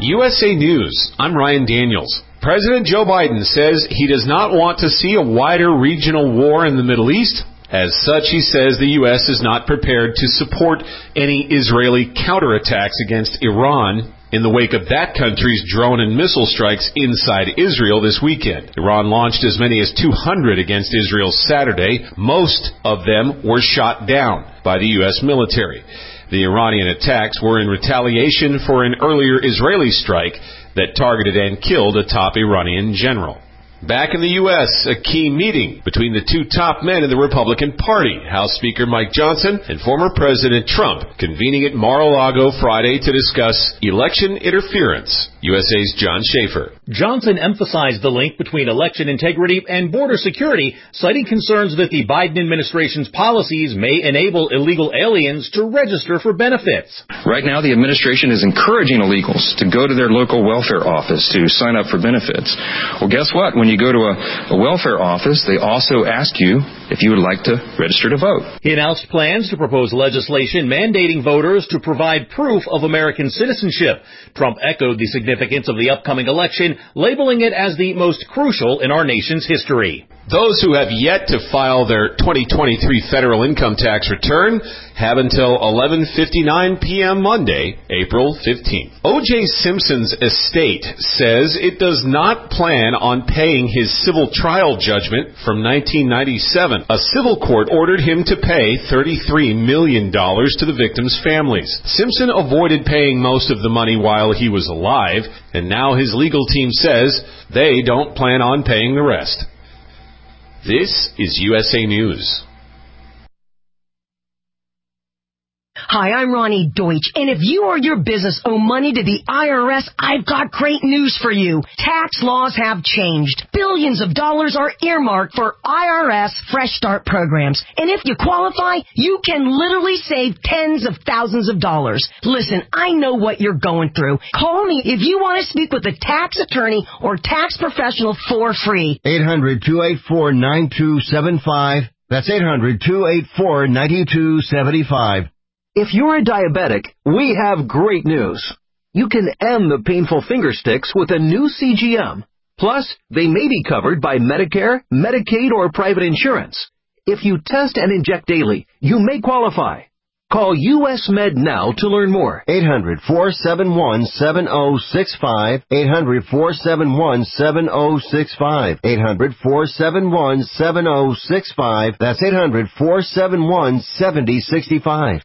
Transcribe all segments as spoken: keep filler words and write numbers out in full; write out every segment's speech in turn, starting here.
U S A News, I'm Ryan Daniels. President Joe Biden says he does not want to see a wider regional war in the Middle East. As such, he says the U S is not prepared to support any Israeli counterattacks against Iran in the wake of that country's drone and missile strikes inside Israel this weekend. Iran launched as many as two hundred against Israel Saturday. Most of them were shot down by the U S military. The Iranian attacks were in retaliation for an earlier Israeli strike that targeted and killed a top Iranian general. Back in the U S, a key meeting between the two top men in the Republican Party, House Speaker Mike Johnson and former President Trump, convening at Mar-a-Lago Friday to discuss election interference. U S A's John Schaefer. Johnson emphasized the link between election integrity and border security, citing concerns that the Biden administration's policies may enable illegal aliens to register for benefits. Right now, the administration is encouraging illegals to go to their local welfare office to sign up for benefits. Well, guess what? When you go to a, a welfare office, they also ask you if you would like to register to vote. He announced plans to propose legislation mandating voters to provide proof of American citizenship. Trump echoed the significance of the upcoming election, labeling it as the most crucial in our nation's history. Those who have yet to file their twenty twenty-three federal income tax return have until eleven fifty-nine p.m. Monday, April fifteenth. O J. Simpson's estate says it does not plan on paying his civil trial judgment from nineteen ninety-seven. A civil court ordered him to pay thirty-three million dollars to the victims' families. Simpson avoided paying most of the money while he was alive, and now his legal team says they don't plan on paying the rest. This is U S A News. Hi, I'm Ronnie Deutsch, and if you or your business owe money to the I R S, I've got great news for you. Tax laws have changed. Billions of dollars are earmarked for I R S Fresh Start programs, and if you qualify, you can literally save tens of thousands of dollars. Listen, I know what you're going through. Call me if you want to speak with a tax attorney or tax professional for free. eight hundred, two eight four, nine two seven five. That's eight hundred, two eight four, nine two seven five. If you're a diabetic, we have great news. You can end the painful finger sticks with a new C G M. Plus, they may be covered by Medicare, Medicaid, or private insurance. If you test and inject daily, you may qualify. Call U S Med now to learn more. eight hundred, four seven one, seven oh six five. eight hundred, four seven one, seven oh six five. eight hundred, four seven one, seven oh six five. That's eight hundred, four seven one, seven oh six five.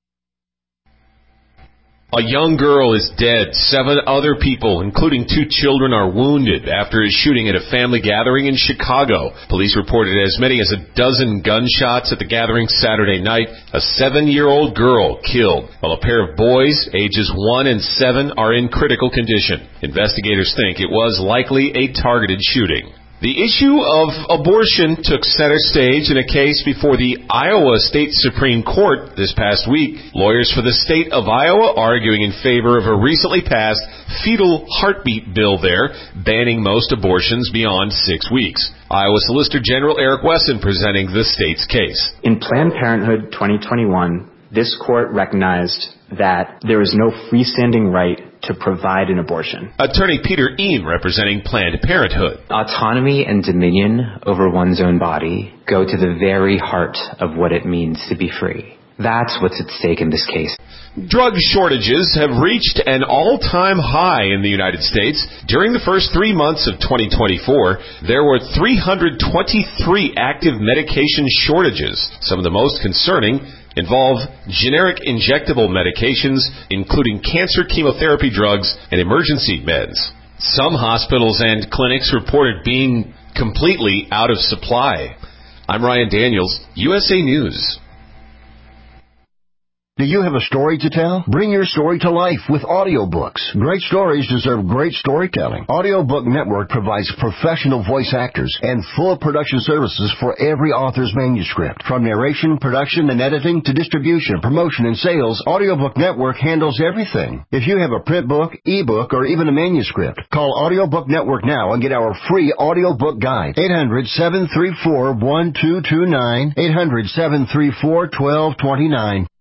A young girl is dead. Seven other people, including two children, are wounded after a shooting at a family gathering in Chicago. Police reported as many as a dozen gunshots at the gathering Saturday night. A seven-year-old girl killed, while a pair of boys, ages one and seven, are in critical condition. Investigators think it was likely a targeted shooting. The issue of abortion took center stage in a case before the Iowa State Supreme Court this past week. Lawyers for the state of Iowa arguing in favor of a recently passed fetal heartbeat bill there, banning most abortions beyond six weeks. Iowa Solicitor General Eric Wesson presenting the state's case. In Planned Parenthood twenty twenty-one, this court recognized that there is no freestanding right to provide an abortion. Attorney Peter Ean representing Planned Parenthood. Autonomy and dominion over one's own body go to the very heart of what it means to be free. That's what's at stake in this case. Drug shortages have reached an all-time high in the United States. During the first three months of twenty twenty-four, there were three hundred twenty-three active medication shortages. Some of the most concerning involve generic injectable medications, including cancer chemotherapy drugs and emergency meds. Some hospitals and clinics reported being completely out of supply. I'm Ryan Daniels, U S A News. Do you have a story to tell? Bring your story to life with audiobooks. Great stories deserve great storytelling. Audiobook Network provides professional voice actors and full production services for every author's manuscript. From narration, production, and editing to distribution, promotion, and sales, Audiobook Network handles everything. If you have a print book, ebook, or even a manuscript, call Audiobook Network now and get our free audiobook guide. eight hundred, seven three four, one two two nine. eight hundred, seven three four, one two two nine.